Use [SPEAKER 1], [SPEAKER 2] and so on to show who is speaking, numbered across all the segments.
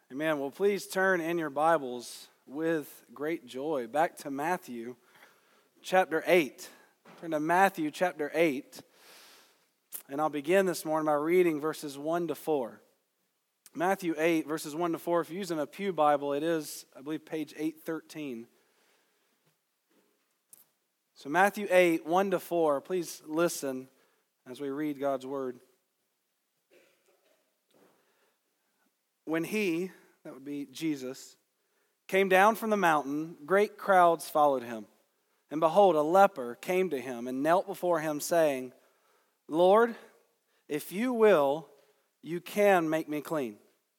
[SPEAKER 1] Amen. Well, please turn in your Bibles with great joy back to Matthew chapter 8. Turn to Matthew chapter 8. And I'll begin this morning by reading verses 1 to 4. Matthew 8, verses 1 to 4. If you're using a Pew Bible, it is, I believe, page 813. So Matthew 8, 1 to 4. Please listen as we read God's Word. When he, that would be Jesus, came down from the mountain, great crowds followed him. And behold, a leper came to him and knelt before him, saying, Lord, if you will, you can make me clean.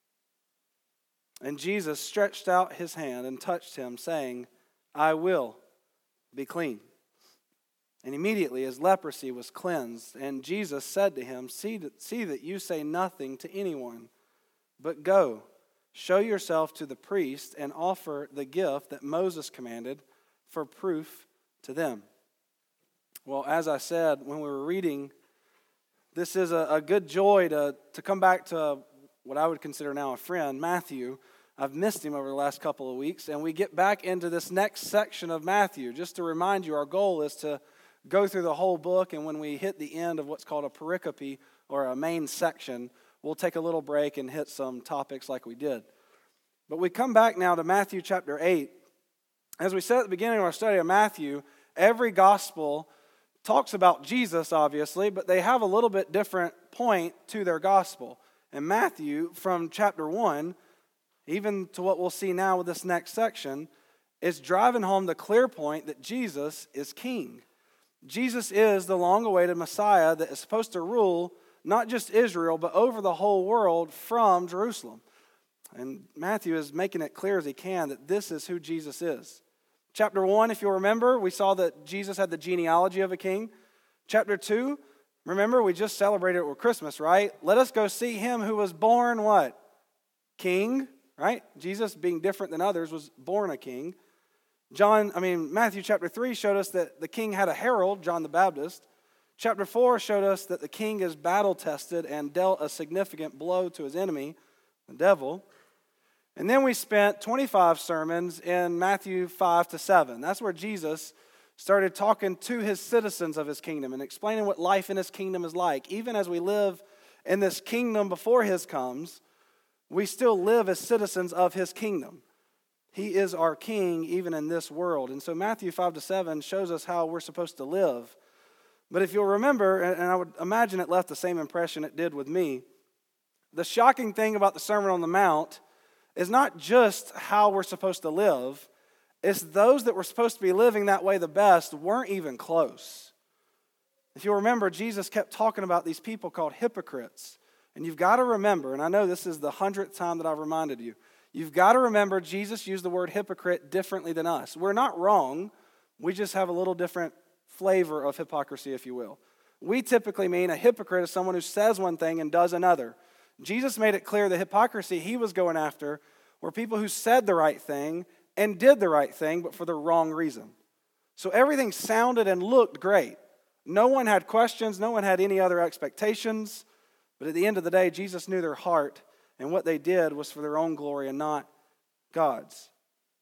[SPEAKER 1] And Jesus stretched out his hand and touched him, saying, I will be clean. And immediately his leprosy was cleansed. And Jesus said to him, See that you say nothing to anyone, but go, show yourself to the priest and offer the gift that Moses commanded for proof to them. Well, as I said when we were reading, this is a good joy to come back to what I would consider now a friend, Matthew. I've missed him over the last couple of weeks, and we get back into this next section of Matthew. Just to remind you, our goal is to go through the whole book, and when we hit the end of what's called a pericope, or a main section, we'll take a little break and hit some topics like we did. But we come back now to Matthew chapter 8. As we said at the beginning of our study of Matthew, every gospel talks about Jesus, obviously, but they have a little bit different point to their gospel. And Matthew, from chapter 1, even to what we'll see now with this next section, is driving home the clear point that Jesus is king. Jesus is the long-awaited Messiah that is supposed to rule not just Israel, but over the whole world from Jerusalem. And Matthew is making it clear as he can that this is who Jesus is. Chapter 1, if you'll remember, we saw that Jesus had the genealogy of a king. Chapter 2, remember, we just celebrated it with Christmas, right? Let us go see him who was born what? King, right? Jesus, being different than others, was born a king. Matthew chapter 3 showed us that the king had a herald, John the Baptist. Chapter 4 showed us that the king is battle-tested and dealt a significant blow to his enemy, the devil. And then we spent 25 sermons in Matthew 5 to 7. That's where Jesus started talking to his citizens of his kingdom and explaining what life in his kingdom is like. Even as we live in this kingdom before his comes, we still live as citizens of his kingdom. He is our king even in this world. And so Matthew 5 to 7 shows us how we're supposed to live. But if you'll remember, and I would imagine it left the same impression it did with me, the shocking thing about the Sermon on the Mount is not just how we're supposed to live, it's those that were supposed to be living that way the best weren't even close. If you'll remember, Jesus kept talking about these people called hypocrites. And you've got to remember, and I know this is the 100th time that I've reminded you, you've got to remember Jesus used the word hypocrite differently than us. We're not wrong, we just have a little different flavor of hypocrisy, if you will. We typically mean a hypocrite is someone who says one thing and does another. Jesus made it clear the hypocrisy he was going after were people who said the right thing and did the right thing, but for the wrong reason. So everything sounded and looked great. No one had questions, no one had any other expectations, but at the end of the day, Jesus knew their heart, and what they did was for their own glory and not God's.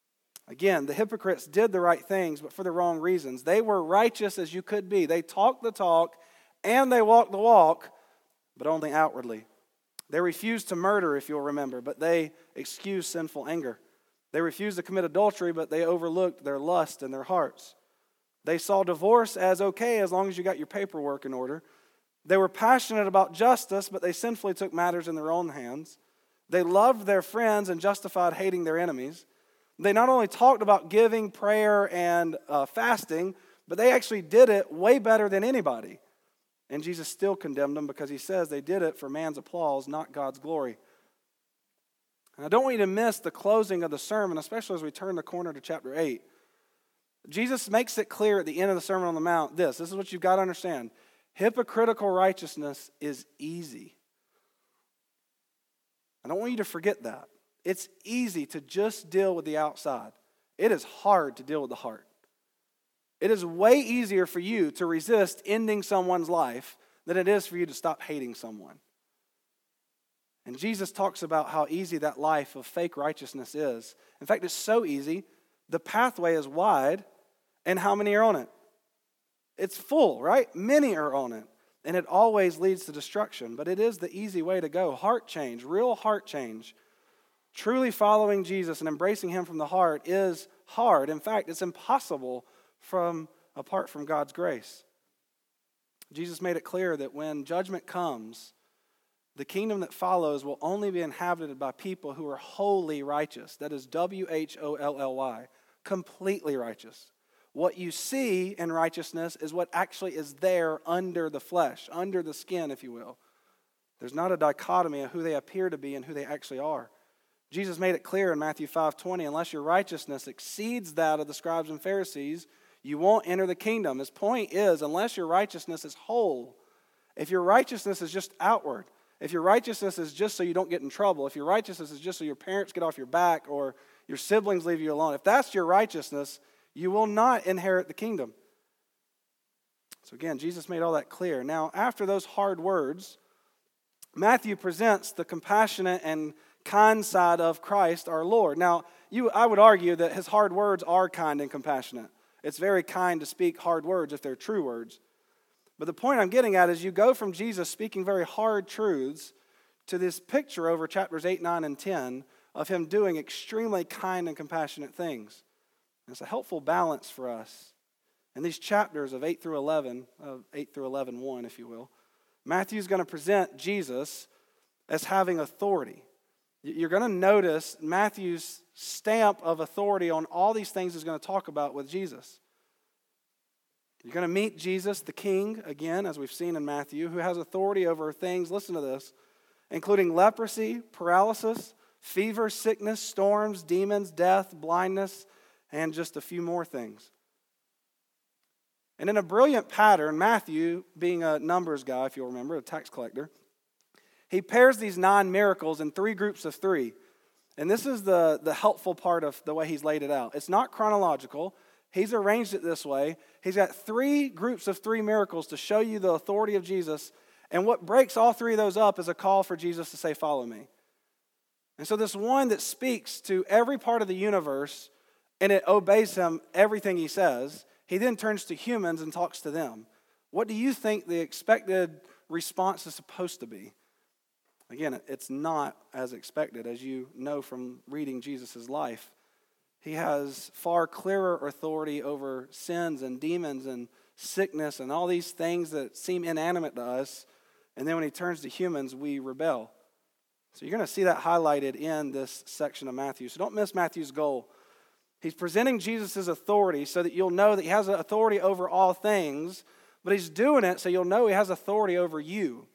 [SPEAKER 1] Again, the hypocrites did the right things, but for the wrong reasons. They were righteous as you could be. They talked the talk and they walked the walk, but only outwardly. They refused to murder, if you'll remember, but they excused sinful anger. They refused to commit adultery, but they overlooked their lust in their hearts. They saw divorce as okay as long as you got your paperwork in order. They were passionate about justice, but they sinfully took matters in their own hands. They loved their friends and justified hating their enemies. They not only talked about giving, prayer, and fasting, but they actually did it way better than anybody. And Jesus still condemned them because he says they did it for man's applause, not God's glory. And I don't want you to miss the closing of the sermon, especially as we turn the corner to chapter 8. Jesus makes it clear at the end of the Sermon on the Mount, this is what you've got to understand. Hypocritical righteousness is easy. I don't want you to forget that. It's easy to just deal with the outside. It is hard to deal with the heart. It is way easier for you to resist ending someone's life than it is for you to stop hating someone. And Jesus talks about how easy that life of fake righteousness is. In fact, it's so easy. The pathway is wide, and how many are on it? It's full, right? Many are on it. And it always leads to destruction. But it is the easy way to go. Heart change, real heart change. Truly following Jesus and embracing Him from the heart is hard. In fact, it's impossible apart from God's grace. Jesus made it clear that when judgment comes, the kingdom that follows will only be inhabited by people who are wholly righteous. That is WHOLLY, completely righteous. What you see in righteousness is what actually is there under the flesh, under the skin, if you will. There's not a dichotomy of who they appear to be and who they actually are. Jesus made it clear in Matthew 5:20, unless your righteousness exceeds that of the scribes and Pharisees, you won't enter the kingdom. His point is, unless your righteousness is whole, if your righteousness is just outward, if your righteousness is just so you don't get in trouble, if your righteousness is just so your parents get off your back or your siblings leave you alone, if that's your righteousness, you will not inherit the kingdom. So again, Jesus made all that clear. Now, after those hard words, Matthew presents the compassionate and kind side of Christ, our Lord. Now, I would argue that his hard words are kind and compassionate. It's very kind to speak hard words if they're true words. But the point I'm getting at is you go from Jesus speaking very hard truths to this picture over chapters 8, 9, and 10 of him doing extremely kind and compassionate things. And it's a helpful balance for us. In these chapters of 8 through 11:1, if you will, Matthew's going to present Jesus as having authority. You're going to notice Matthew's stamp of authority on all these things he's going to talk about with Jesus. You're going to meet Jesus, the King, again, as we've seen in Matthew, who has authority over things, listen to this, including leprosy, paralysis, fever, sickness, storms, demons, death, blindness, and just a few more things. And in a brilliant pattern, Matthew, being a numbers guy, if you'll remember, a tax collector, he pairs these 9 miracles in 3 groups of 3. And this is the helpful part of the way he's laid it out. It's not chronological. He's arranged it this way. He's got 3 groups of 3 miracles to show you the authority of Jesus. And what breaks all 3 of those up is a call for Jesus to say, follow me. And so this one that speaks to every part of the universe and it obeys him everything he says, he then turns to humans and talks to them. What do you think the expected response is supposed to be? Again, it's not as expected, as you know from reading Jesus' life. He has far clearer authority over sins and demons and sickness and all these things that seem inanimate to us. And then when he turns to humans, we rebel. So you're going to see that highlighted in this section of Matthew. So don't miss Matthew's goal. He's presenting Jesus' authority so that you'll know that he has authority over all things, but he's doing it so you'll know he has authority over you.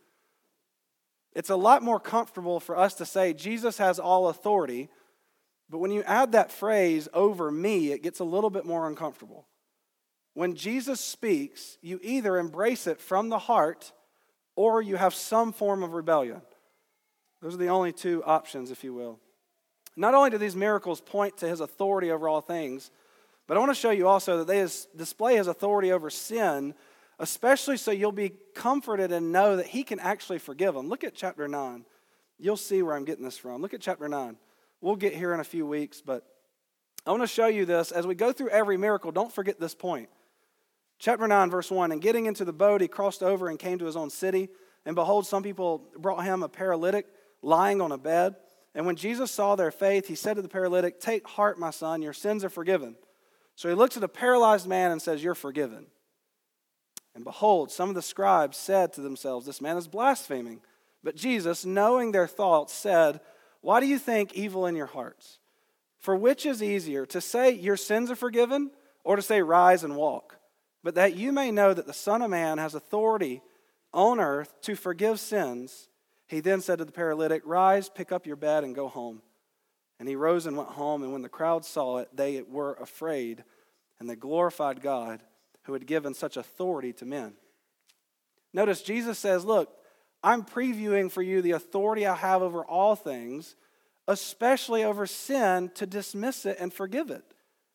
[SPEAKER 1] It's a lot more comfortable for us to say Jesus has all authority, but when you add that phrase, over me, it gets a little bit more uncomfortable. When Jesus speaks, you either embrace it from the heart or you have some form of rebellion. Those are the only 2 options, if you will. Not only do these miracles point to his authority over all things, but I want to show you also that they display his authority over sin, especially so you'll be comforted and know that he can actually forgive them. Look at chapter 9. You'll see where I'm getting this from. Look at chapter 9. We'll get here in a few weeks, but I want to show you this. As we go through every miracle, don't forget this point. Chapter 9, verse 1, and getting into the boat, he crossed over and came to his own city. And behold, some people brought him a paralytic lying on a bed. And when Jesus saw their faith, he said to the paralytic, take heart, my son, your sins are forgiven. So he looks at a paralyzed man and says, you're forgiven. And behold, some of the scribes said to themselves, this man is blaspheming. But Jesus, knowing their thoughts, said, why do you think evil in your hearts? For which is easier, to say your sins are forgiven, or to say rise and walk? But that you may know that the Son of Man has authority on earth to forgive sins, he then said to the paralytic, rise, pick up your bed, and go home. And he rose and went home, and when the crowd saw it, they were afraid, and they glorified God, who had given such authority to men. Notice Jesus says, look, I'm previewing for you the authority I have over all things, especially over sin, to dismiss it and forgive it.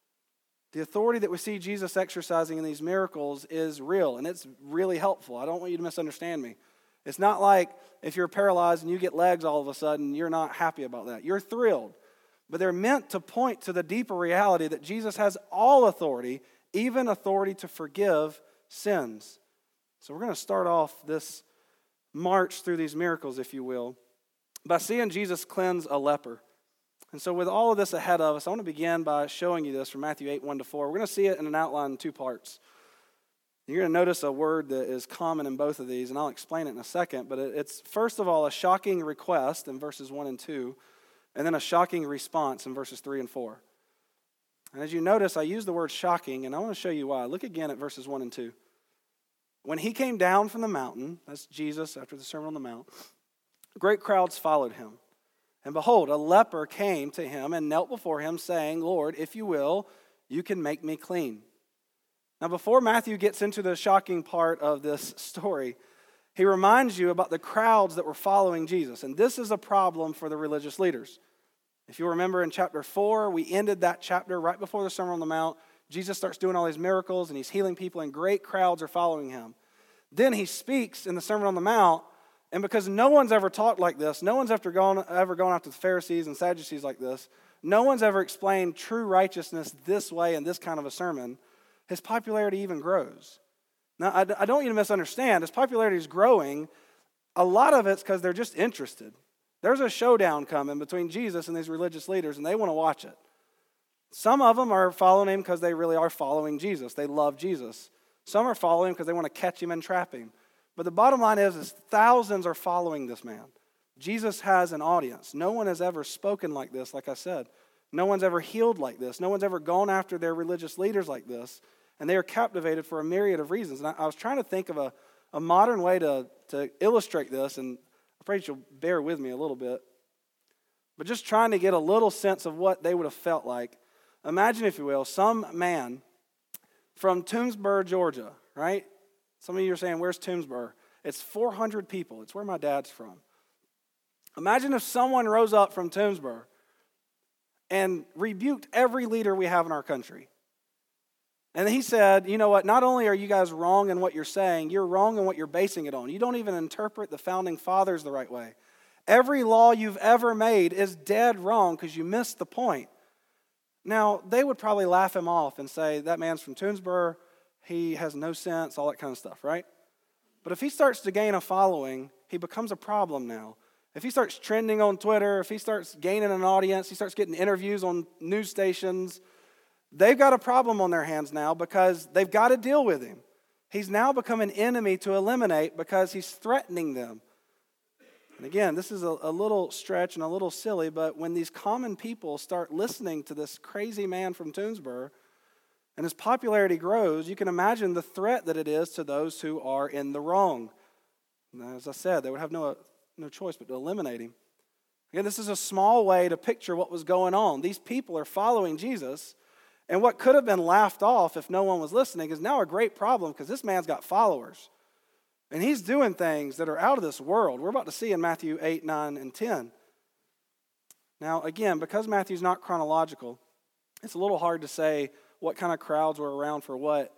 [SPEAKER 1] The authority that we see Jesus exercising in these miracles is real, and it's really helpful. I don't want you to misunderstand me. It's not like if you're paralyzed and you get legs all of a sudden, you're not happy about that. You're thrilled. But they're meant to point to the deeper reality that Jesus has all authority, even authority to forgive sins. So we're going to start off this march through these miracles, if you will, by seeing Jesus cleanse a leper. And so with all of this ahead of us, I want to begin by showing you this from Matthew 8, 1-4. We're going to see it in an outline in two parts. You're going to notice a word that is common in both of these, and I'll explain it in a second. But it's, first of all, a shocking request in verses 1 and 2, and then a shocking response in verses 3 and 4. And as you notice, I use the word shocking, and I want to show you why. Look again at verses 1 and 2. When he came down from the mountain, that's Jesus after the Sermon on the Mount, great crowds followed him. And behold, a leper came to him and knelt before him, saying, Lord, if you will, you can make me clean. Now, before Matthew gets into the shocking part of this story, he reminds you about the crowds that were following Jesus. And this is a problem for the religious leaders. If you remember in chapter 4, we ended that chapter right before the Sermon on the Mount. Jesus starts doing all these miracles, and he's healing people, and great crowds are following him. Then he speaks in the Sermon on the Mount, and because no one's ever talked like this, no one's ever gone after the Pharisees and Sadducees like this, no one's ever explained true righteousness this way in this kind of a sermon, his popularity even grows. Now, I don't want you to misunderstand. His popularity is growing. A lot of it's because they're just interested. There's a showdown coming between Jesus and these religious leaders, and they want to watch it. Some of them are following him because they really are following Jesus. They love Jesus. Some are following him because they want to catch him and trap him. But the bottom line is thousands are following this man. Jesus has an audience. No one has ever spoken like this, like I said. No one's ever healed like this. No one's ever gone after their religious leaders like this. And they are captivated for a myriad of reasons. And I was trying to think of a modern way to illustrate this, and I pray you'll bear with me a little bit. But just trying to get a little sense of what they would have felt like. Imagine, if you will, some man from Toomsboro, Georgia, right? Some of you are saying, where's Toomsboro? It's 400 people. It's where my dad's from. Imagine if someone rose up from Toomsboro and rebuked every leader we have in our country. And he said, you know what, not only are you guys wrong in what you're saying, you're wrong in what you're basing it on. You don't even interpret the founding fathers the right way. Every law you've ever made is dead wrong because you missed the point. Now, they would probably laugh him off and say, that man's from Toomsboro, he has no sense, all that kind of stuff, right? But if he starts to gain a following, he becomes a problem now. If he starts trending on Twitter, if he starts gaining an audience, he starts getting interviews on news stations, they've got a problem on their hands now because they've got to deal with him. He's now become an enemy to eliminate because he's threatening them. And again, this is a little stretch and a little silly, but when these common people start listening to this crazy man from Toomsboro, and his popularity grows, you can imagine the threat that it is to those who are in the wrong. And as I said, they would have no choice but to eliminate him. Again, this is a small way to picture what was going on. These people are following Jesus, and what could have been laughed off if no one was listening is now a great problem because this man's got followers. And he's doing things that are out of this world. We're about to see in Matthew 8, 9, and 10. Now, again, because Matthew's not chronological, it's a little hard to say what kind of crowds were around for what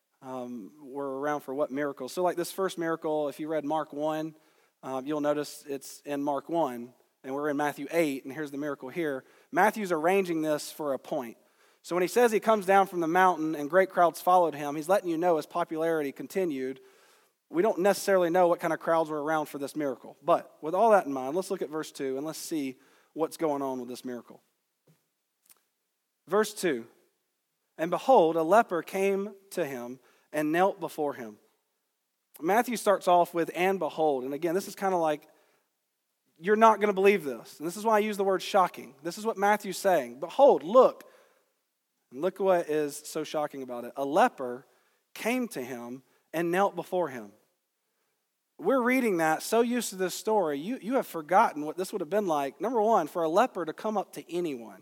[SPEAKER 1] miracles. So like this first miracle, if you read Mark 1, you'll notice it's in Mark 1, and we're in Matthew 8, and here's the miracle here. Matthew's arranging this for a point. So when he says he comes down from the mountain and great crowds followed him, he's letting you know his popularity continued. We don't necessarily know what kind of crowds were around for this miracle. But with all that in mind, let's look at verse 2, and let's see what's going on with this miracle. Verse 2. And behold, a leper came to him and knelt before him. Matthew starts off with, and behold. And again, this is kind of like, you're not going to believe this. And this is why I use the word shocking. This is what Matthew's saying. Behold, look. And look what is so shocking about it. A leper came to him and knelt before him. We're reading that, so used to this story, you have forgotten what this would have been like. Number one, for a leper to come up to anyone.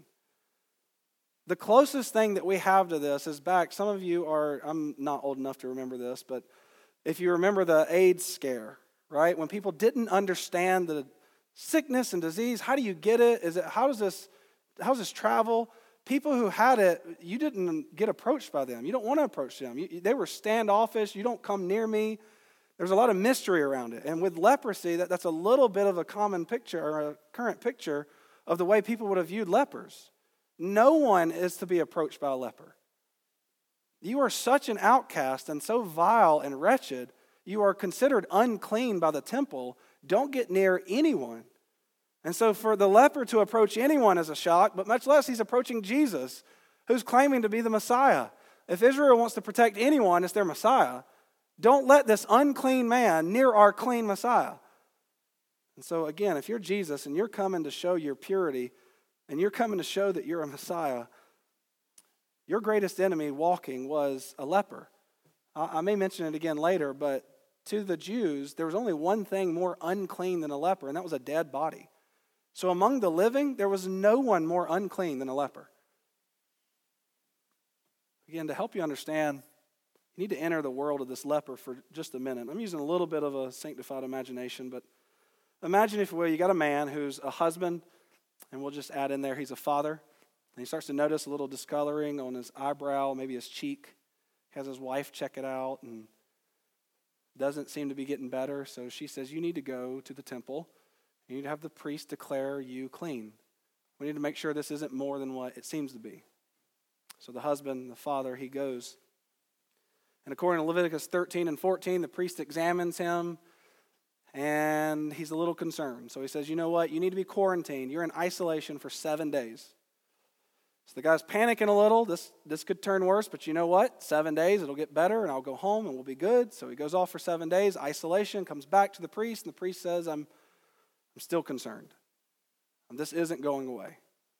[SPEAKER 1] The closest thing that we have to this is back, some of you are, I'm not old enough to remember this, but if you remember the AIDS scare, right? When people didn't understand the sickness and disease, how do you get it? How does this travel? People who had it, you didn't get approached by them. You don't want to approach them. They were standoffish. You don't come near me. There's a lot of mystery around it. And with leprosy, that's a little bit of a common picture or a current picture of the way people would have viewed lepers. No one is to be approached by a leper. You are such an outcast and so vile and wretched, you are considered unclean by the temple. Don't get near anyone. And so for the leper to approach anyone is a shock, but much less he's approaching Jesus, who's claiming to be the Messiah. If Israel wants to protect anyone, it's their Messiah. Don't let this unclean man near our clean Messiah. And so again, if you're Jesus and you're coming to show your purity and you're coming to show that you're a Messiah, your greatest enemy walking was a leper. I may mention it again later, but to the Jews, there was only one thing more unclean than a leper, and that was a dead body. So among the living, there was no one more unclean than a leper. Again, to help you understand, you need to enter the world of this leper for just a minute. I'm using a little bit of a sanctified imagination, but imagine, if you will, you got a man who's a husband, and we'll just add in there he's a father, and he starts to notice a little discoloring on his eyebrow, maybe his cheek. He has his wife check it out, and doesn't seem to be getting better, so she says, you need to go to the temple. You need to have the priest declare you clean. We need to make sure this isn't more than what it seems to be. So the husband, the father, he goes. And according to Leviticus 13 and 14, the priest examines him, and he's a little concerned. So he says, you know what? You need to be quarantined. You're in isolation for 7 days. So the guy's panicking a little. This could turn worse, but you know what? 7 days, it'll get better, and I'll go home, and we'll be good. So he goes off for 7 days, isolation, comes back to the priest, and the priest says, I'm still concerned. This isn't going away.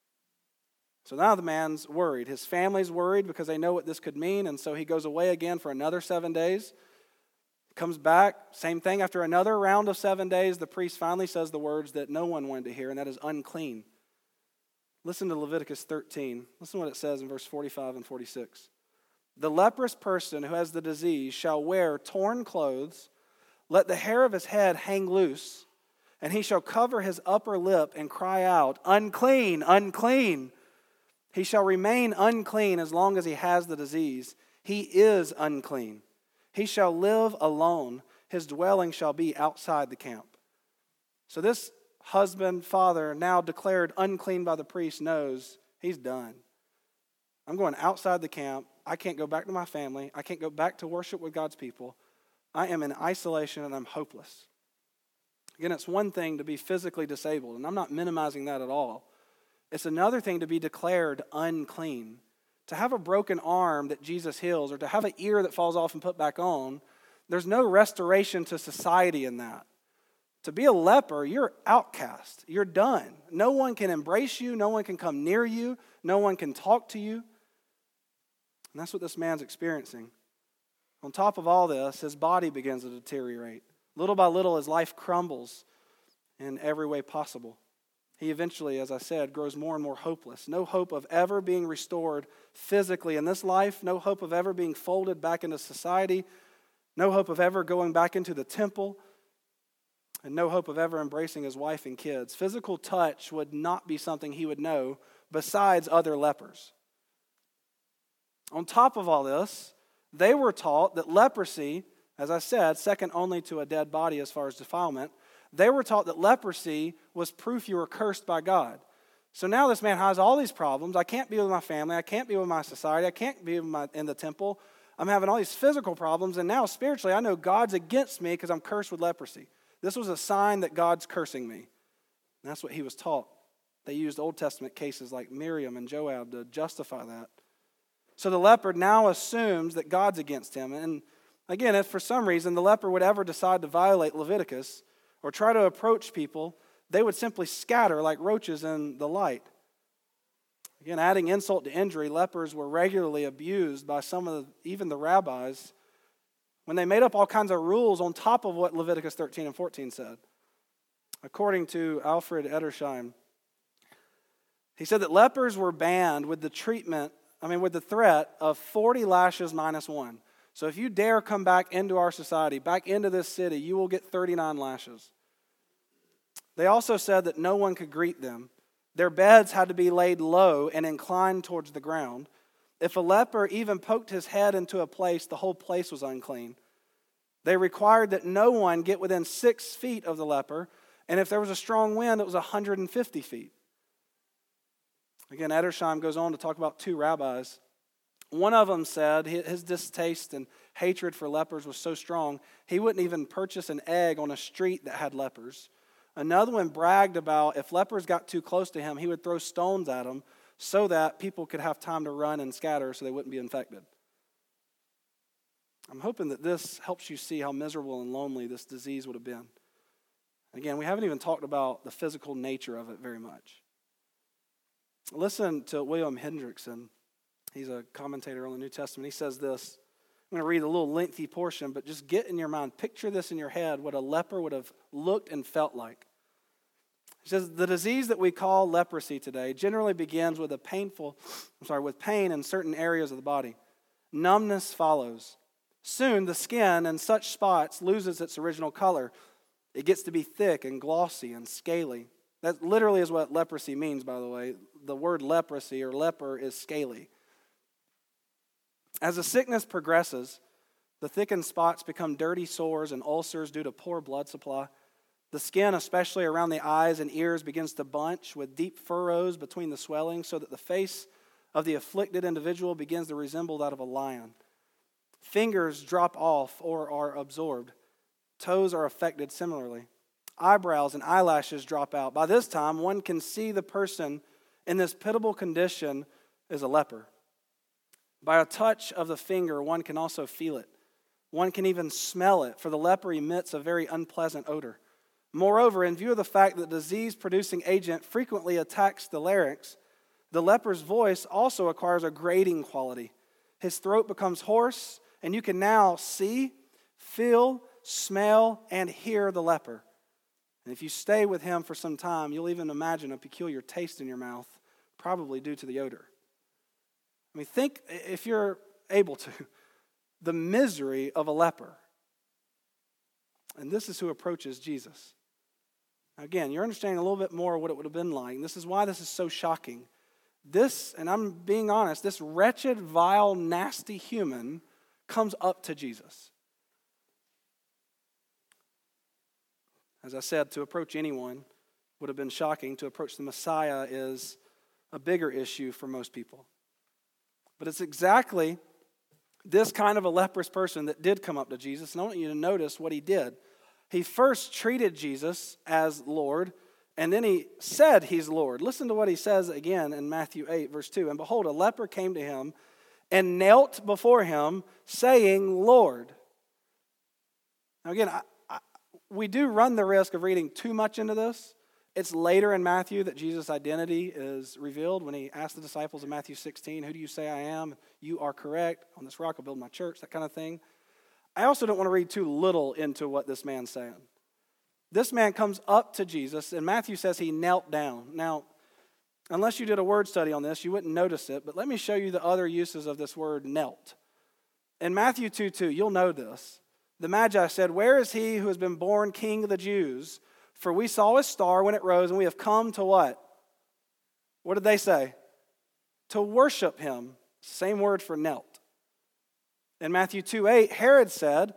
[SPEAKER 1] So now the man's worried. His family's worried because they know what this could mean, and so he goes away again for another 7 days. Comes back, same thing. After another round of 7 days, the priest finally says the words that no one wanted to hear, and that is unclean. Listen to Leviticus 13. Listen to what it says in verse 45 and 46. The leprous person who has the disease shall wear torn clothes, let the hair of his head hang loose, and he shall cover his upper lip and cry out, unclean, unclean. He shall remain unclean as long as he has the disease. He is unclean. He shall live alone. His dwelling shall be outside the camp. So this husband, father, now declared unclean by the priest, knows he's done. I'm going outside the camp. I can't go back to my family. I can't go back to worship with God's people. I am in isolation and I'm hopeless. Again, it's one thing to be physically disabled, and I'm not minimizing that at all. It's another thing to be declared unclean. To have a broken arm that Jesus heals, or to have an ear that falls off and put back on, there's no restoration to society in that. To be a leper, you're outcast. You're done. No one can embrace you. No one can come near you. No one can talk to you. And that's what this man's experiencing. On top of all this, his body begins to deteriorate. Little by little, his life crumbles in every way possible. He eventually, as I said, grows more and more hopeless. No hope of ever being restored physically in this life. No hope of ever being folded back into society. No hope of ever going back into the temple. And no hope of ever embracing his wife and kids. Physical touch would not be something he would know besides other lepers. On top of all this, they were taught that leprosy, as I said, second only to a dead body as far as defilement, they were taught that leprosy was proof you were cursed by God. So now this man has all these problems. I can't be with my family. I can't be with my society. I can't be in the temple. I'm having all these physical problems. And now spiritually, I know God's against me because I'm cursed with leprosy. This was a sign that God's cursing me. And that's what he was taught. They used Old Testament cases like Miriam and Joab to justify that. So the leper now assumes that God's against him. And again, if for some reason the leper would ever decide to violate Leviticus or try to approach people, they would simply scatter like roaches in the light. Again, adding insult to injury, lepers were regularly abused by even the rabbis, when they made up all kinds of rules on top of what Leviticus 13 and 14 said. According to Alfred Edersheim, he said that lepers were banned with the threat of 40 lashes minus one. So if you dare come back into our society, back into this city, you will get 39 lashes. They also said that no one could greet them. Their beds had to be laid low and inclined towards the ground. If a leper even poked his head into a place, the whole place was unclean. They required that no one get within 6 feet of the leper, and if there was a strong wind, it was 150 feet. Again, Edersheim goes on to talk about 2 rabbis. One of them said his distaste and hatred for lepers was so strong, he wouldn't even purchase an egg on a street that had lepers. Another one bragged about if lepers got too close to him, he would throw stones at them so that people could have time to run and scatter so they wouldn't be infected. I'm hoping that this helps you see how miserable and lonely this disease would have been. Again, we haven't even talked about the physical nature of it very much. Listen to William Hendrickson. He's a commentator on the New Testament. He says this. I'm going to read a little lengthy portion, but just get in your mind, picture this in your head, what a leper would have looked and felt like. He says, the disease that we call leprosy today generally begins with with pain in certain areas of the body. Numbness follows. Soon the skin in such spots loses its original color. It gets to be thick and glossy and scaly. That literally is what leprosy means, by the way. The word leprosy or leper is scaly. As the sickness progresses, the thickened spots become dirty sores and ulcers due to poor blood supply. The skin, especially around the eyes and ears, begins to bunch with deep furrows between the swelling so that the face of the afflicted individual begins to resemble that of a lion. Fingers drop off or are absorbed. Toes are affected similarly. Eyebrows and eyelashes drop out. By this time, one can see the person in this pitiable condition is a leper. By a touch of the finger, one can also feel it. One can even smell it, for the leper emits a very unpleasant odor. Moreover, in view of the fact that the disease-producing agent frequently attacks the larynx, the leper's voice also acquires a grating quality. His throat becomes hoarse, and you can now see, feel, smell, and hear the leper. And if you stay with him for some time, you'll even imagine a peculiar taste in your mouth, probably due to the odor. I mean, think, if you're able to, the misery of a leper. And this is who approaches Jesus. Again, you're understanding a little bit more of what it would have been like. And this is why this is so shocking. This, and I'm being honest, this wretched, vile, nasty human comes up to Jesus. As I said, to approach anyone would have been shocking. To approach the Messiah is a bigger issue for most people. But it's exactly this kind of a leprous person that did come up to Jesus. And I want you to notice what he did. He first treated Jesus as Lord, and then he said he's Lord. Listen to what he says again in Matthew 8, verse 2. And behold, a leper came to him and knelt before him, saying, Lord. Now again, we do run the risk of reading too much into this. It's later in Matthew that Jesus' identity is revealed when he asked the disciples in Matthew 16, who do you say I am? You are correct. On this rock I'll build my church, that kind of thing. I also don't want to read too little into what this man's saying. This man comes up to Jesus, and Matthew says he knelt down. Now, unless you did a word study on this, you wouldn't notice it, but let me show you the other uses of this word knelt. In Matthew 2:2, you'll know this. The Magi said, where is he who has been born King of the Jews? For we saw his star when it rose, and we have come to what? What did they say? To worship him. Same word for knelt. In Matthew 2:8, Herod said,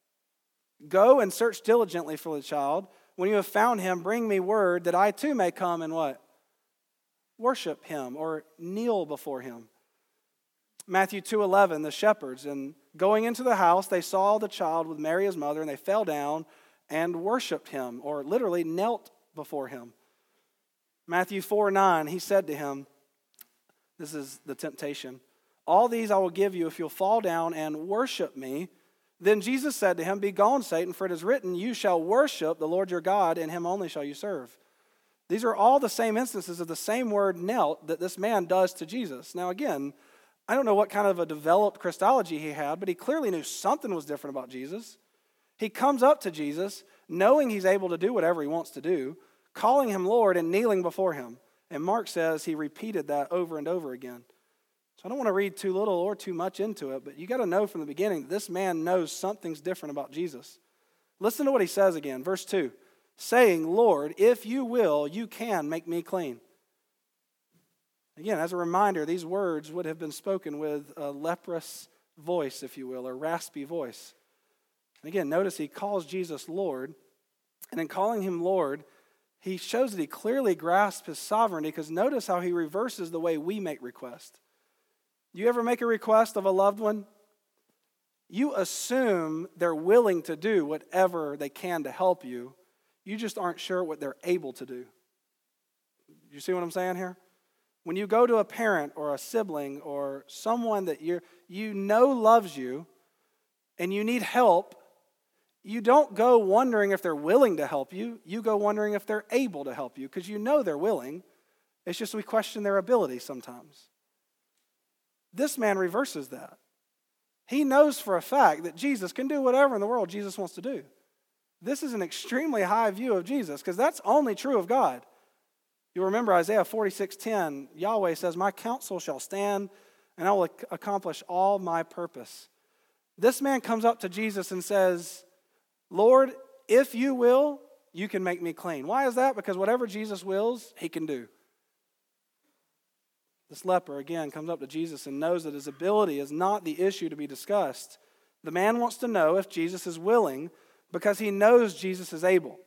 [SPEAKER 1] go and search diligently for the child. When you have found him, bring me word that I too may come and what? Worship him or kneel before him. Matthew 2:11, the shepherds, and going into the house, they saw the child with Mary his mother, and they fell down and worshiped him, or literally knelt before him. Matthew 4:9, he said to him, this is the temptation, all these I will give you if you'll fall down and worship me. Then Jesus said to him, be gone, Satan, for it is written, you shall worship the Lord your God, and him only shall you serve. These are all the same instances of the same word knelt that this man does to Jesus. Now again, I don't know what kind of a developed Christology he had, but he clearly knew something was different about Jesus. He comes up to Jesus, knowing he's able to do whatever he wants to do, calling him Lord and kneeling before him. And Mark says he repeated that over and over again. So I don't want to read too little or too much into it, but you got to know from the beginning that this man knows something's different about Jesus. Listen to what he says again, verse 2. Saying, Lord, if you will, you can make me clean. Again, as a reminder, these words would have been spoken with a leprous voice, if you will, or raspy voice. And again, notice he calls Jesus Lord. And in calling him Lord, he shows that he clearly grasps his sovereignty, because notice how he reverses the way we make requests. You ever make a request of a loved one? You assume they're willing to do whatever they can to help you. You just aren't sure what they're able to do. You see what I'm saying here? When you go to a parent or a sibling or someone that you know loves you and you need help, you don't go wondering if they're willing to help you. You go wondering if they're able to help you, because you know they're willing. It's just we question their ability sometimes. This man reverses that. He knows for a fact that Jesus can do whatever in the world Jesus wants to do. This is an extremely high view of Jesus, because that's only true of God. You'll remember Isaiah 46:10, Yahweh says, "My counsel shall stand, and I will accomplish all my purpose." This man comes up to Jesus and says, "Lord, if you will, you can make me clean." Why is that? Because whatever Jesus wills, he can do. This leper, again, comes up to Jesus and knows that his ability is not the issue to be discussed. The man wants to know if Jesus is willing because he knows Jesus is able.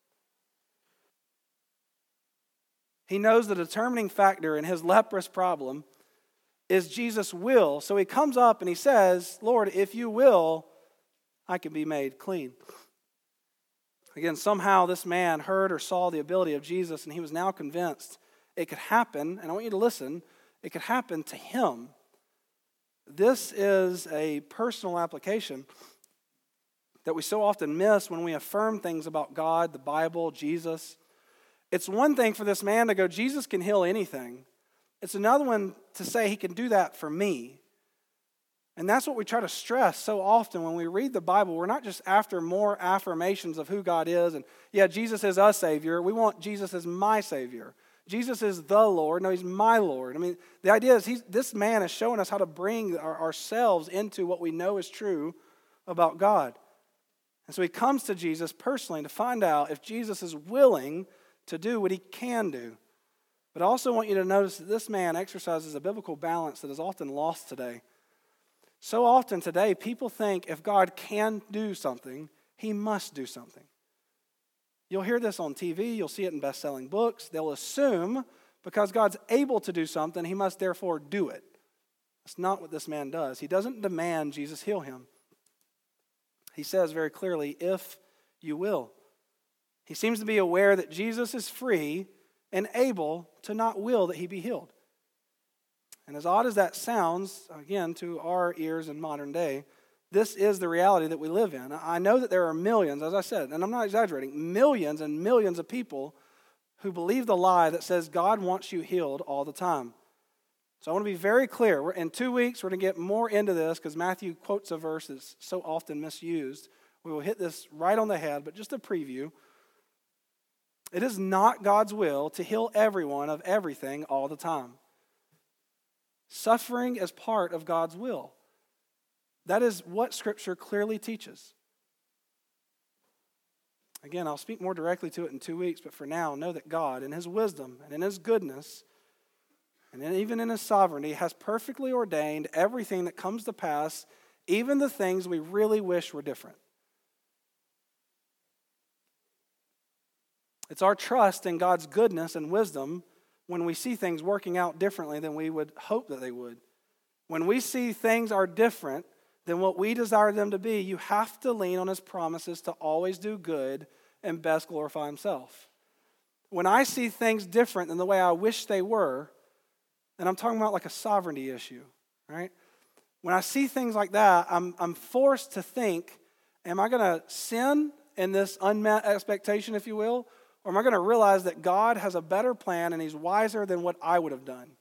[SPEAKER 1] He knows the determining factor in his leprous problem is Jesus' will. So he comes up and he says, "Lord, if you will, I can be made clean." Again, somehow this man heard or saw the ability of Jesus, and he was now convinced it could happen, and I want you to listen, it could happen to him. This is a personal application that we so often miss when we affirm things about God, the Bible, Jesus. It's one thing for this man to go, Jesus can heal anything. It's another one to say he can do that for me. And that's what we try to stress so often when we read the Bible. We're not just after more affirmations of who God is. And yeah, Jesus is a Savior. We want Jesus as my Savior. Jesus is the Lord. No, he's my Lord. I mean, the idea is this man is showing us how to bring ourselves into what we know is true about God. And so he comes to Jesus personally to find out if Jesus is willing to do what he can do. But I also want you to notice that this man exercises a biblical balance that is often lost today. So often today, people think if God can do something, he must do something. You'll hear this on TV. You'll see it in best-selling books. They'll assume because God's able to do something, he must therefore do it. That's not what this man does. He doesn't demand Jesus heal him. He says very clearly, "If you will." He seems to be aware that Jesus is free and able to not will that he be healed. And as odd as that sounds, again, to our ears in modern day, this is the reality that we live in. I know that there are millions, as I said, and I'm not exaggerating, millions and millions of people who believe the lie that says God wants you healed all the time. So I want to be very clear. In 2 weeks, we're going to get more into this because Matthew quotes a verse that's so often misused. We will hit this right on the head, but just a preview. It is not God's will to heal everyone of everything all the time. Suffering is part of God's will. That is what Scripture clearly teaches. Again, I'll speak more directly to it in 2 weeks, but for now, know that God, in his wisdom and in his goodness, and even in his sovereignty, has perfectly ordained everything that comes to pass, even the things we really wish were different. It's our trust in God's goodness and wisdom when we see things working out differently than we would hope that they would. When we see things are different than what we desire them to be, you have to lean on his promises to always do good and best glorify himself. When I see things different than the way I wish they were, and I'm talking about like a sovereignty issue, right? When I see things like that, I'm forced to think, am I going to sin in this unmet expectation, if you will? Or am I going to realize that God has a better plan and he's wiser than what I would have done?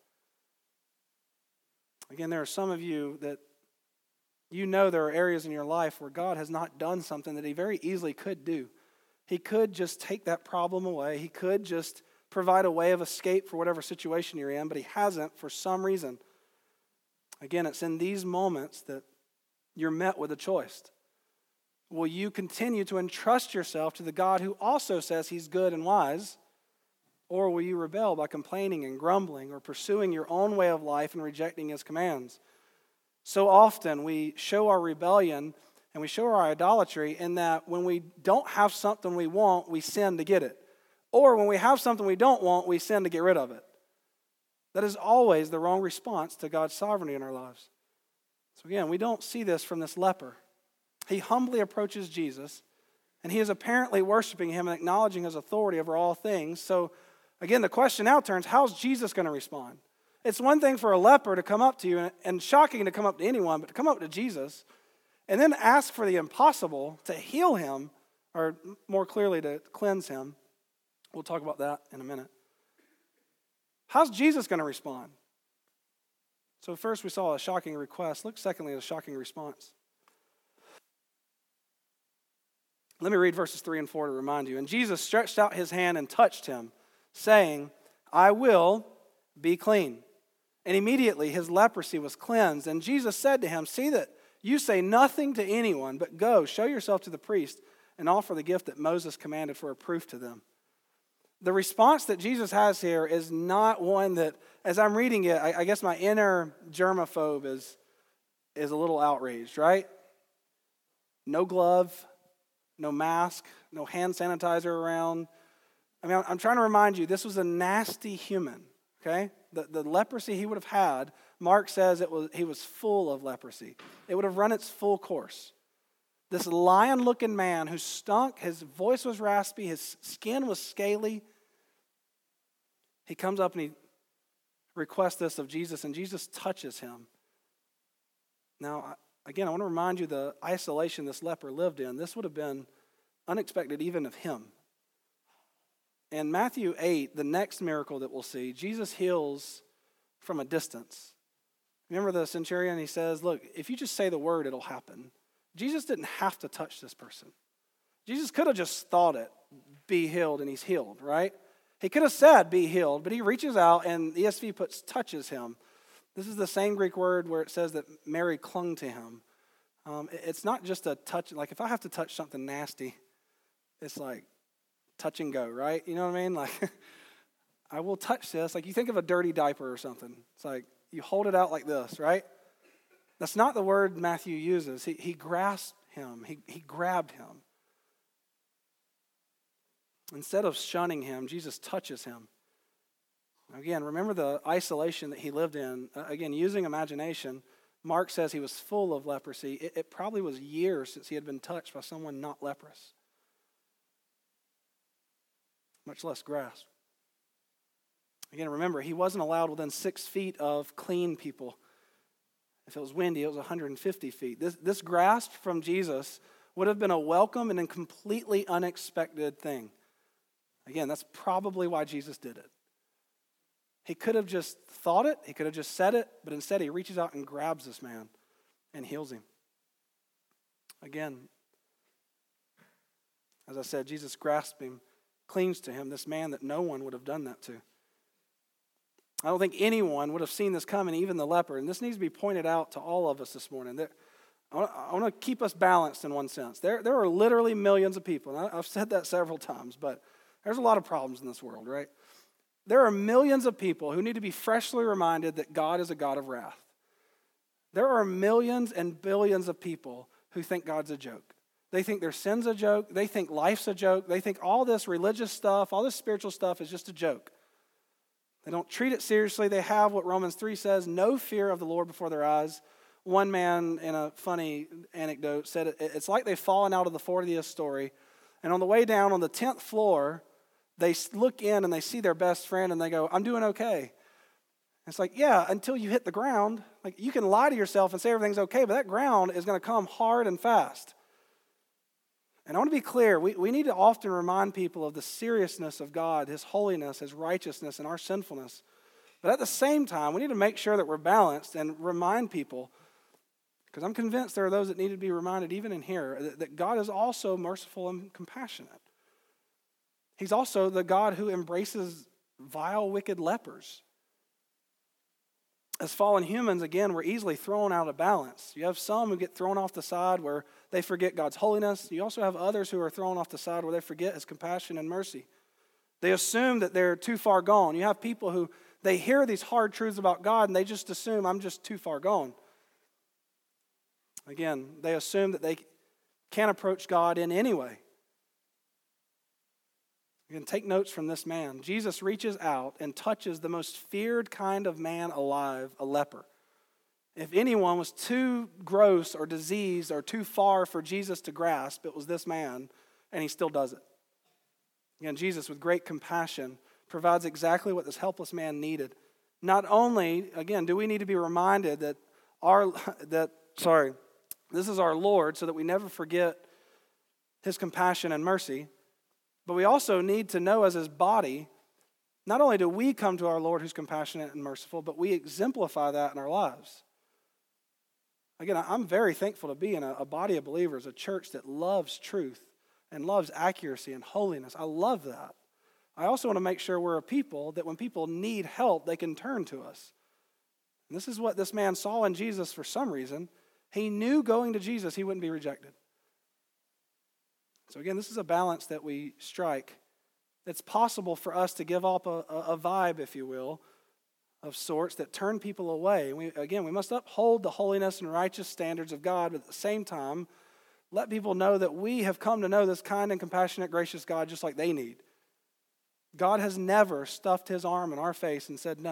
[SPEAKER 1] Again, there are some of you that you know there are areas in your life where God has not done something that he very easily could do. He could just take that problem away. He could just provide a way of escape for whatever situation you're in, but he hasn't for some reason. Again, it's in these moments that you're met with a choice. Will you continue to entrust yourself to the God who also says he's good and wise? Or will you rebel by complaining and grumbling or pursuing your own way of life and rejecting his commands? So often we show our rebellion and we show our idolatry in that when we don't have something we want, we sin to get it. Or when we have something we don't want, we sin to get rid of it. That is always the wrong response to God's sovereignty in our lives. So again, we don't see this from this leper. He humbly approaches Jesus, and he is apparently worshiping him and acknowledging his authority over all things. So again, the question now turns, how's Jesus going to respond? It's one thing for a leper to come up to you, and shocking to come up to anyone, but to come up to Jesus and then ask for the impossible to heal him, or more clearly to cleanse him. We'll talk about that in a minute. How's Jesus going to respond? So first we saw a shocking request. Look secondly at a shocking response. Let me read verses 3 and 4 to remind you. And Jesus stretched out his hand and touched him, saying, I will be clean. And immediately his leprosy was cleansed. And Jesus said to him, see that you say nothing to anyone, but go, show yourself to the priest, and offer the gift that Moses commanded for a proof to them. The response that Jesus has here is not one that, as I'm reading it, I guess my inner germaphobe is a little outraged, right? No glove, no mask, no hand sanitizer around. I mean, I'm trying to remind you, this was a nasty human, okay? The leprosy he would have had, Mark says he was full of leprosy. It would have run its full course. This lion-looking man who stunk, his voice was raspy, his skin was scaly. He comes up and he requests this of Jesus, and Jesus touches him. Now, again, I want to remind you the isolation this leper lived in. This would have been unexpected even of him. In Matthew 8, the next miracle that we'll see, Jesus heals from a distance. Remember the centurion? He says, look, if you just say the word, it'll happen. Jesus didn't have to touch this person. Jesus could have just thought it, be healed, and he's healed, right? He could have said, be healed, but he reaches out, and the ESV puts touches him. This is the same Greek word where it says that Mary clung to him. It's not just a touch. Like if I have to touch something nasty, it's like touch and go, right? You know what I mean? Like I will touch this. Like you think of a dirty diaper or something. It's like you hold it out like this, right? That's not the word Matthew uses. He grasped him. He grabbed him. Instead of shunning him, Jesus touches him. Again, remember the isolation that he lived in. Again, using imagination, Mark says he was full of leprosy. It probably was years since he had been touched by someone not leprous, much less grasped. Again, remember, he wasn't allowed within 6 feet of clean people. If it was windy, it was 150 feet. This grasp from Jesus would have been a welcome and a completely unexpected thing. Again, that's probably why Jesus did it. He could have just thought it, he could have just said it, but instead he reaches out and grabs this man and heals him. Again, as I said, Jesus grasps him, clings to him, this man that no one would have done that to. I don't think anyone would have seen this coming, even the leper. And this needs to be pointed out to all of us this morning. I want to keep us balanced in one sense. There are literally millions of people, and I've said that several times, but there's a lot of problems in this world, right? There are millions of people who need to be freshly reminded that God is a God of wrath. There are millions and billions of people who think God's a joke. They think their sin's a joke. They think life's a joke. They think all this religious stuff, all this spiritual stuff is just a joke. They don't treat it seriously. They have what Romans 3 says, no fear of the Lord before their eyes. One man, in a funny anecdote, said it's like they've fallen out of the 40th story, and on the way down on the 10th floor, they look in and they see their best friend and they go, I'm doing okay. It's like, yeah, until you hit the ground. Like you can lie to yourself and say everything's okay, but that ground is going to come hard and fast. And I want to be clear, we need to often remind people of the seriousness of God, His holiness, His righteousness, and our sinfulness. But at the same time, we need to make sure that we're balanced and remind people, because I'm convinced there are those that need to be reminded even in here, that God is also merciful and compassionate. He's also the God who embraces vile, wicked lepers. As fallen humans, again, we're easily thrown out of balance. You have some who get thrown off the side where they forget God's holiness. You also have others who are thrown off the side where they forget His compassion and mercy. They assume that they're too far gone. You have people who, they hear these hard truths about God and they just assume, I'm just too far gone. Again, they assume that can approach God in any way. You can take notes from this man. Jesus reaches out and touches the most feared kind of man alive, a leper. If anyone was too gross or diseased or too far for Jesus to grasp, it was this man, and he still does it. Again, Jesus, with great compassion, provides exactly what this helpless man needed. Not only, again, do we need to be reminded that this is our Lord, so that we never forget his compassion and mercy, but we also need to know as his body, not only do we come to our Lord who's compassionate and merciful, but we exemplify that in our lives. Again, I'm very thankful to be in a body of believers, a church that loves truth and loves accuracy and holiness. I love that. I also want to make sure we're a people that when people need help, they can turn to us. And this is what this man saw in Jesus for some reason. He knew going to Jesus, he wouldn't be rejected. So again, this is a balance that we strike. It's possible for us to give up a vibe, if you will, of sorts that turn people away. We must uphold the holiness and righteous standards of God, but at the same time, let people know that we have come to know this kind and compassionate, gracious God just like they need. God has never stuffed his arm in our face and said no.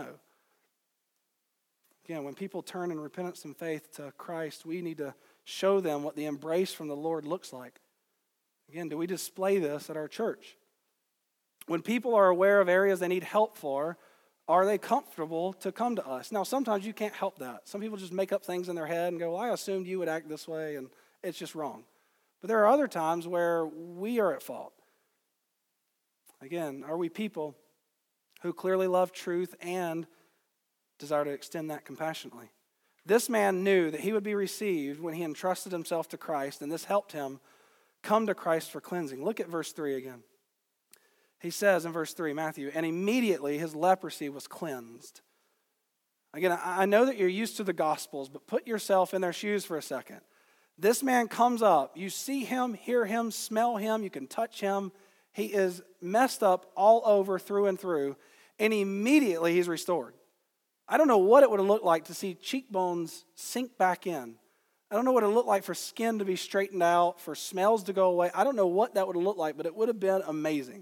[SPEAKER 1] Again, when people turn in repentance and faith to Christ, we need to show them what the embrace from the Lord looks like. Again, do we display this at our church? When people are aware of areas they need help for, are they comfortable to come to us? Now, sometimes you can't help that. Some people just make up things in their head and go, well, I assumed you would act this way, and it's just wrong. But there are other times where we are at fault. Again, are we people who clearly love truth and desire to extend that compassionately? This man knew that he would be received when he entrusted himself to Christ, and this helped him come to Christ for cleansing. Look at verse 3 again. He says in verse 3, Matthew, and immediately his leprosy was cleansed. Again, I know that you're used to the Gospels, but put yourself in their shoes for a second. This man comes up. You see him, hear him, smell him. You can touch him. He is messed up all over, through and through, and immediately he's restored. I don't know what it would have looked like to see cheekbones sink back in. I don't know what it would look like for skin to be straightened out, for smells to go away. I don't know what that would have looked like, but it would have been amazing.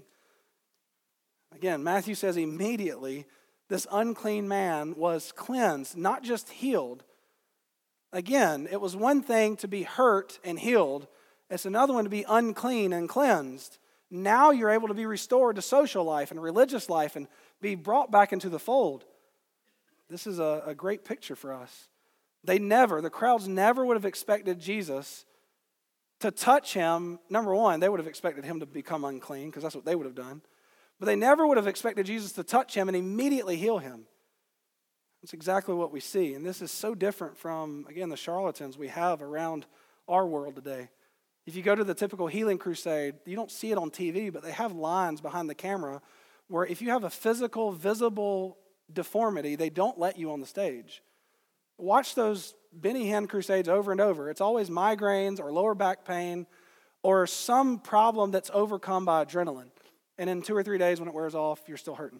[SPEAKER 1] Again, Matthew says immediately this unclean man was cleansed, not just healed. Again, it was one thing to be hurt and healed. It's another one to be unclean and cleansed. Now you're able to be restored to social life and religious life and be brought back into the fold. This is a great picture for us. The crowds never would have expected Jesus to touch him. Number one, they would have expected him to become unclean because that's what they would have done. But they never would have expected Jesus to touch him and immediately heal him. That's exactly what we see. And this is so different from, again, the charlatans we have around our world today. If you go to the typical healing crusade, you don't see it on TV, but they have lines behind the camera where if you have a physical, visible deformity, they don't let you on the stage. Watch those Benny Hinn crusades over and over. It's always migraines or lower back pain or some problem that's overcome by adrenaline. And in 2 or 3 days when it wears off, you're still hurting.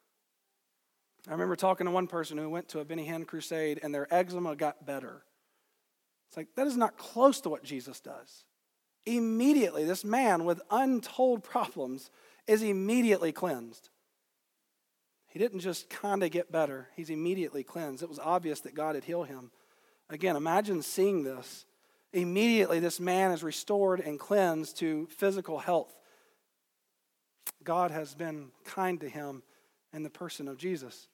[SPEAKER 1] I remember talking to one person who went to a Benny Hinn crusade and their eczema got better. It's like, that is not close to what Jesus does. Immediately, this man with untold problems is immediately cleansed. He didn't just kind of get better. He's immediately cleansed. It was obvious that God had healed him. Again, imagine seeing this. Immediately, this man is restored and cleansed to physical health. God has been kind to him in the person of Jesus.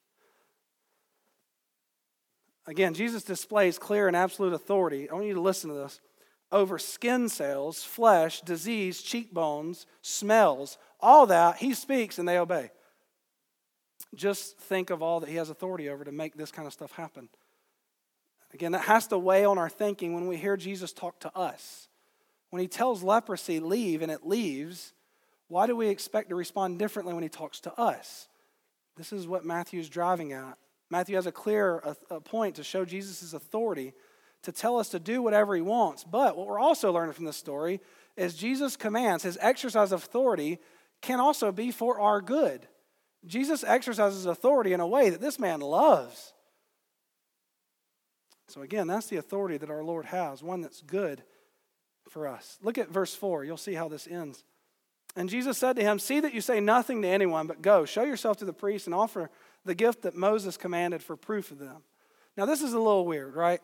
[SPEAKER 1] Again, Jesus displays clear and absolute authority. I want you to listen to this. Over skin cells, flesh, disease, cheekbones, smells, all that, he speaks and they obey. Just think of all that he has authority over to make this kind of stuff happen. Again, that has to weigh on our thinking when we hear Jesus talk to us. When he tells leprosy, leave, and it leaves, why do we expect to respond differently when he talks to us? This is what Matthew's driving at. Matthew has a clear point to show Jesus' authority to tell us to do whatever he wants. But what we're also learning from this story is Jesus' commands, his exercise of authority, can also be for our good. Jesus exercises authority in a way that this man loves. So again, that's the authority that our Lord has, one that's good for us. Look at verse 4. You'll see how this ends. And Jesus said to him, see that you say nothing to anyone, but go, show yourself to the priest and offer the gift that Moses commanded for proof of them. Now this is a little weird, right?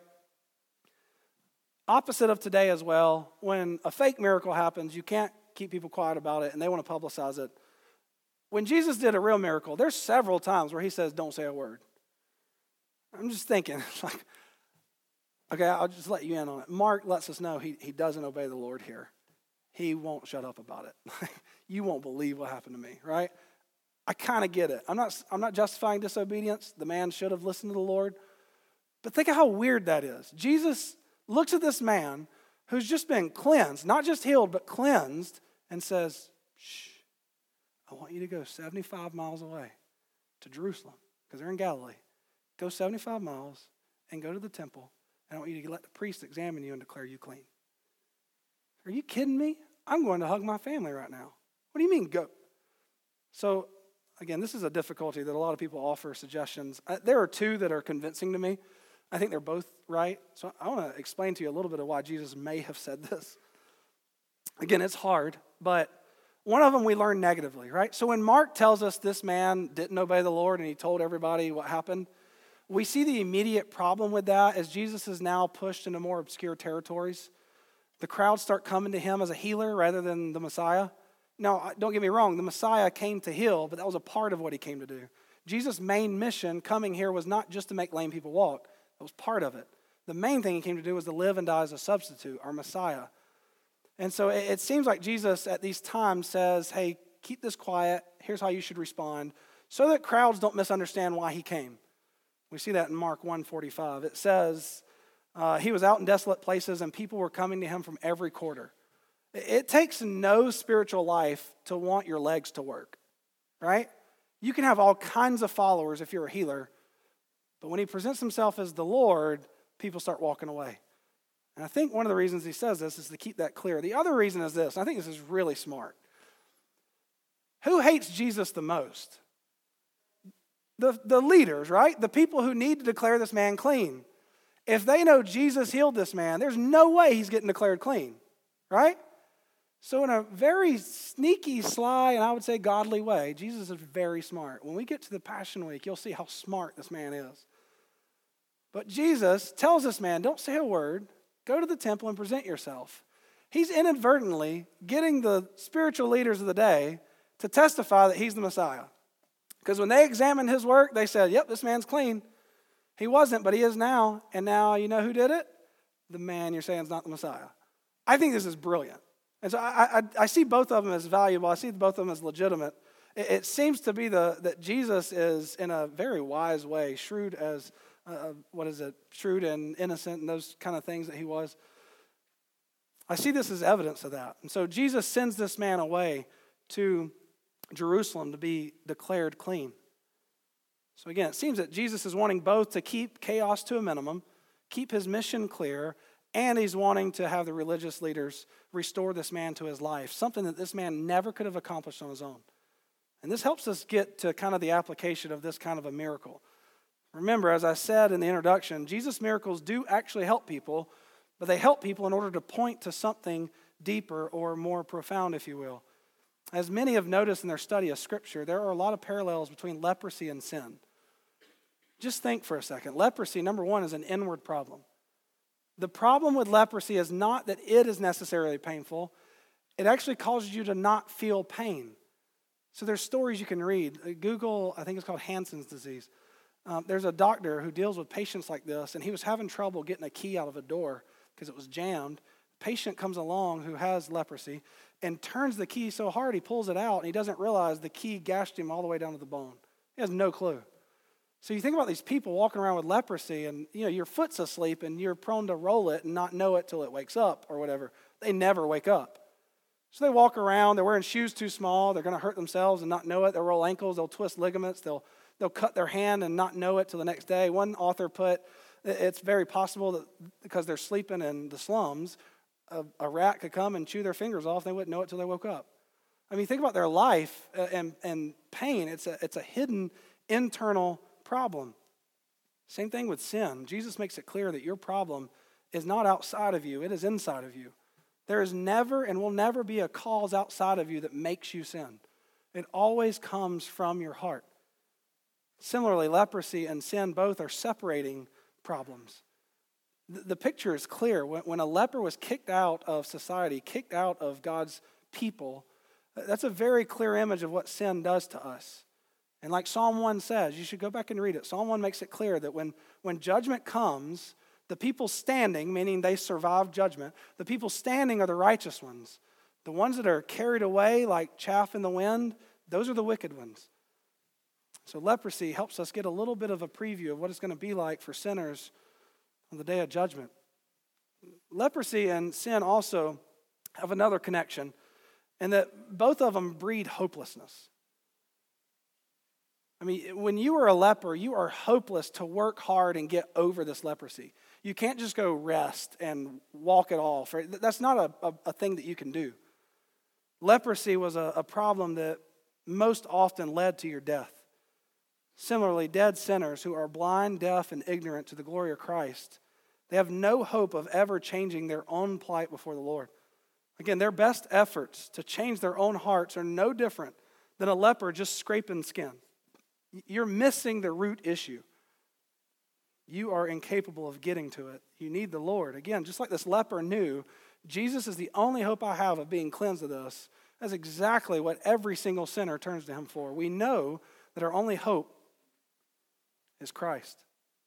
[SPEAKER 1] Opposite of today as well, when a fake miracle happens, you can't keep people quiet about it and they want to publicize it. When Jesus did a real miracle, there's several times where he says, don't say a word. I'm just thinking, like, okay, I'll just let you in on it. Mark lets us know he doesn't obey the Lord here. He won't shut up about it. You won't believe what happened to me, right? I kind of get it. I'm not justifying disobedience. The man should have listened to the Lord. But think of how weird that is. Jesus looks at this man who's just been cleansed, not just healed, but cleansed, and says, shh, I want you to go 75 miles away to Jerusalem, because they're in Galilee. Go 75 miles and go to the temple, and I want you to let the priest examine you and declare you clean. Are you kidding me? I'm going to hug my family right now. What do you mean go? So, again, this is a difficulty that a lot of people offer suggestions. There are two that are convincing to me. I think they're both right. So I want to explain to you a little bit of why Jesus may have said this. Again, it's hard, but one of them we learn negatively, right? So when Mark tells us this man didn't obey the Lord and he told everybody what happened, we see the immediate problem with that as Jesus is now pushed into more obscure territories. The crowds start coming to him as a healer rather than the Messiah. Now, don't get me wrong, the Messiah came to heal, but that was a part of what he came to do. Jesus' main mission coming here was not just to make lame people walk. That was part of it. The main thing he came to do was to live and die as a substitute, our Messiah. And so it seems like Jesus at these times says, hey, keep this quiet. Here's how you should respond, so that crowds don't misunderstand why he came. We see that in Mark 1:45. It says, he was out in desolate places and people were coming to him from every quarter. It takes no spiritual life to want your legs to work, right? You can have all kinds of followers if you're a healer, but when he presents himself as the Lord, people start walking away. And I think one of the reasons he says this is to keep that clear. The other reason is this, and I think this is really smart. Who hates Jesus the most? The leaders, right? The people who need to declare this man clean. If they know Jesus healed this man, there's no way he's getting declared clean, right? So in a very sneaky, sly, and I would say godly way, Jesus is very smart. When we get to the Passion Week, you'll see how smart this man is. But Jesus tells this man, don't say a word. Go to the temple and present yourself. He's inadvertently getting the spiritual leaders of the day to testify that he's the Messiah. Because when they examined his work, they said, yep, this man's clean. He wasn't, but he is now. And now you know who did it? The man you're saying is not the Messiah. I think this is brilliant. And so I see both of them as valuable. I see both of them as legitimate. It seems to be that Jesus is, in a very wise way, shrewd as, shrewd and innocent and those kind of things that he was. I see this as evidence of that. And so Jesus sends this man away to Jerusalem to be declared clean. So again, it seems that Jesus is wanting both to keep chaos to a minimum, keep his mission clear, and he's wanting to have the religious leaders restore this man to his life, something that this man never could have accomplished on his own. And this helps us get to kind of the application of this kind of a miracle. Remember, as I said in the introduction, Jesus' miracles do actually help people, but they help people in order to point to something deeper or more profound, if you will. As many have noticed in their study of Scripture, there are a lot of parallels between leprosy and sin. Just think for a second. Leprosy, number one, is an inward problem. The problem with leprosy is not that it is necessarily painful. It actually causes you to not feel pain. So there's stories you can read. Google, I think it's called Hansen's disease. There's a doctor who deals with patients like this, and he was having trouble getting a key out of a door because it was jammed. Patient comes along who has leprosy and turns the key so hard he pulls it out, and he doesn't realize the key gashed him all the way down to the bone. He has no clue. So you think about these people walking around with leprosy, and your foot's asleep and you're prone to roll it and not know it till it wakes up or whatever. They never wake up. So they walk around, they're wearing shoes too small, they're going to hurt themselves and not know it. They'll roll ankles, they'll twist ligaments, they'll cut their hand and not know it till the next day. One author put, it's very possible that because they're sleeping in the slums, a rat could come and chew their fingers off, they wouldn't know it till they woke up. I mean, think about their life and pain. It's a hidden internal problem. Same thing with sin. Jesus makes it clear that your problem is not outside of you, it is inside of you. There is never and will never be a cause outside of you that makes you sin. It always comes from your heart. Similarly, leprosy and sin both are separating problems. The picture is clear. When a leper was kicked out of society, kicked out of God's people, that's a very clear image of what sin does to us. And like Psalm 1 says, you should go back and read it. Psalm 1 makes it clear that when judgment comes, the people standing, meaning they survive judgment, the people standing are the righteous ones. The ones that are carried away like chaff in the wind, those are the wicked ones. So leprosy helps us get a little bit of a preview of what it's going to be like for sinners on the day of judgment. Leprosy and sin also have another connection, and that both of them breed hopelessness. I mean, when you are a leper, you are hopeless to work hard and get over this leprosy. You can't just go rest and walk it off. That's not a thing that you can do. Leprosy was a problem that most often led to your death. Similarly, dead sinners who are blind, deaf, and ignorant to the glory of Christ, they have no hope of ever changing their own plight before the Lord. Again, their best efforts to change their own hearts are no different than a leper just scraping skin. You're missing the root issue. You are incapable of getting to it. You need the Lord. Again, just like this leper knew, Jesus is the only hope I have of being cleansed of this. That's exactly what every single sinner turns to him for. We know that our only hope is Christ.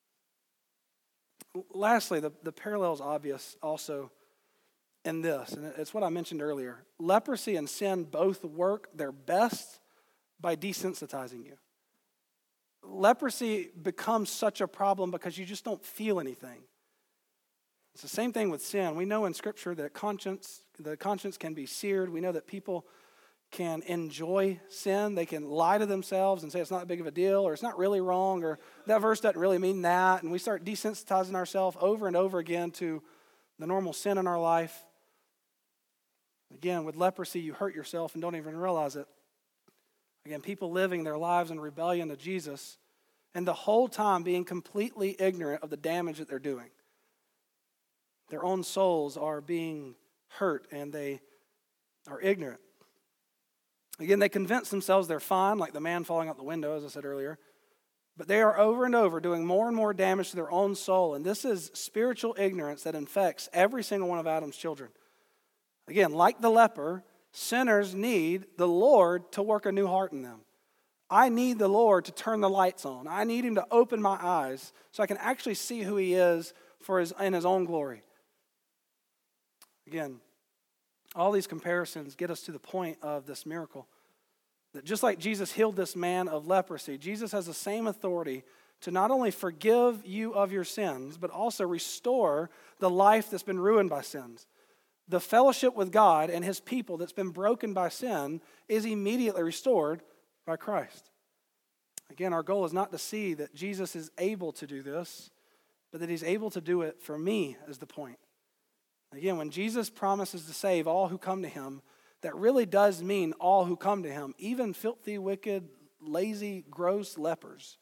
[SPEAKER 1] Lastly, the parallel is obvious also in this, and it's what I mentioned earlier. Leprosy and sin both work their best by desensitizing you. Leprosy becomes such a problem because you just don't feel anything. It's the same thing with sin. We know in Scripture that the conscience can be seared. We know that people can enjoy sin. They can lie to themselves and say it's not that big of a deal, or it's not really wrong, or that verse doesn't really mean that. And we start desensitizing ourselves over and over again to the normal sin in our life. Again, with leprosy, you hurt yourself and don't even realize it. Again, people living their lives in rebellion to Jesus, and the whole time being completely ignorant of the damage that they're doing. Their own souls are being hurt, and they are ignorant. Again, they convince themselves they're fine, like the man falling out the window, as I said earlier. But they are over and over doing more and more damage to their own soul. And this is spiritual ignorance that infects every single one of Adam's children. Again, like the leper, sinners need the Lord to work a new heart in them. I need the Lord to turn the lights on. I need him to open my eyes so I can actually see who he is in his own glory. Again, all these comparisons get us to the point of this miracle. That just like Jesus healed this man of leprosy, Jesus has the same authority to not only forgive you of your sins, but also restore the life that's been ruined by sins. The fellowship with God and his people that's been broken by sin is immediately restored by Christ. Again, our goal is not to see that Jesus is able to do this, but that he's able to do it for me is the point. Again, when Jesus promises to save all who come to him, that really does mean all who come to him, even filthy, wicked, lazy, gross lepers.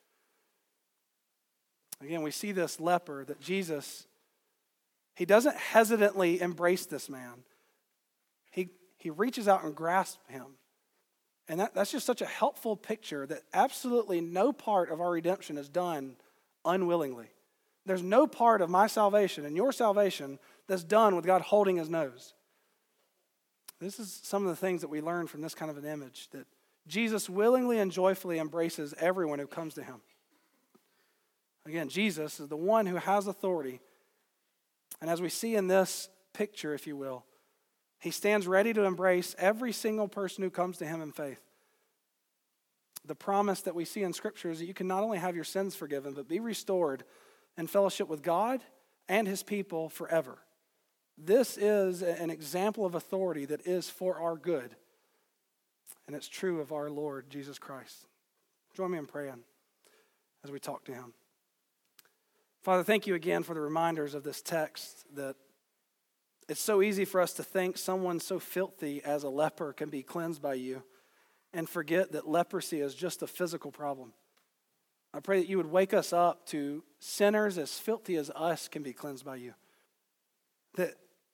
[SPEAKER 1] Again, we see this leper that Jesus, he doesn't hesitantly embrace this man. He reaches out and grasps him. And that's just such a helpful picture that absolutely no part of our redemption is done unwillingly. There's no part of my salvation and your salvation that's done with God holding his nose. This is some of the things that we learn from this kind of an image, that Jesus willingly and joyfully embraces everyone who comes to him. Again, Jesus is the one who has authority. And as we see in this picture, if you will, he stands ready to embrace every single person who comes to him in faith. The promise that we see in Scripture is that you can not only have your sins forgiven, but be restored in fellowship with God and his people forever. This is an example of authority that is for our good. And it's true of our Lord Jesus Christ. Join me in praying as we talk to him. Father, thank you again for the reminders of this text, that it's so easy for us to think someone so filthy as a leper can be cleansed by you and forget that leprosy is just a physical problem. I pray that you would wake us up to sinners as filthy as us can be cleansed by you. That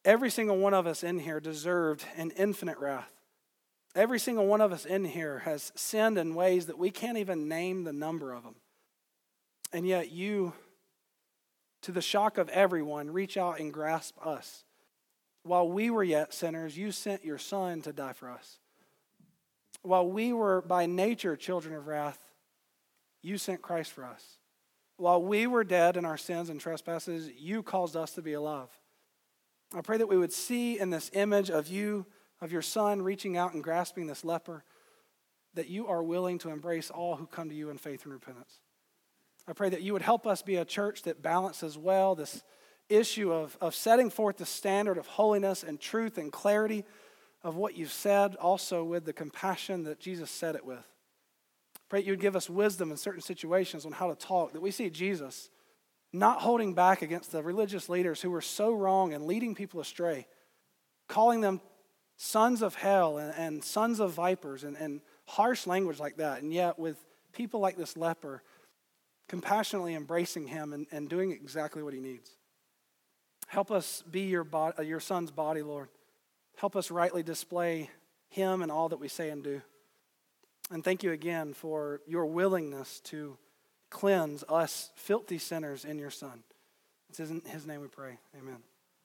[SPEAKER 1] Every single one of us in here deserved an infinite wrath. Every single one of us in here has sinned in ways that we can't even name the number of them. And yet you, to the shock of everyone, reach out and grasp us. While we were yet sinners, you sent your Son to die for us. While we were by nature children of wrath, you sent Christ for us. While we were dead in our sins and trespasses, you caused us to be alive. I pray that we would see in this image of you, of your Son reaching out and grasping this leper, that you are willing to embrace all who come to you in faith and repentance. I pray that you would help us be a church that balances well this issue of setting forth the standard of holiness and truth and clarity of what you've said, also with the compassion that Jesus said it with. Pray that you would give us wisdom in certain situations on how to talk, that we see Jesus not holding back against the religious leaders who were so wrong and leading people astray, calling them sons of hell and sons of vipers and harsh language like that. And yet with people like this leper, compassionately embracing him and doing exactly what he needs. Help us be your Son's body, Lord. Help us rightly display him and all that we say and do. And thank you again for your willingness to cleanse us filthy sinners in your Son. It's in his name we pray. Amen.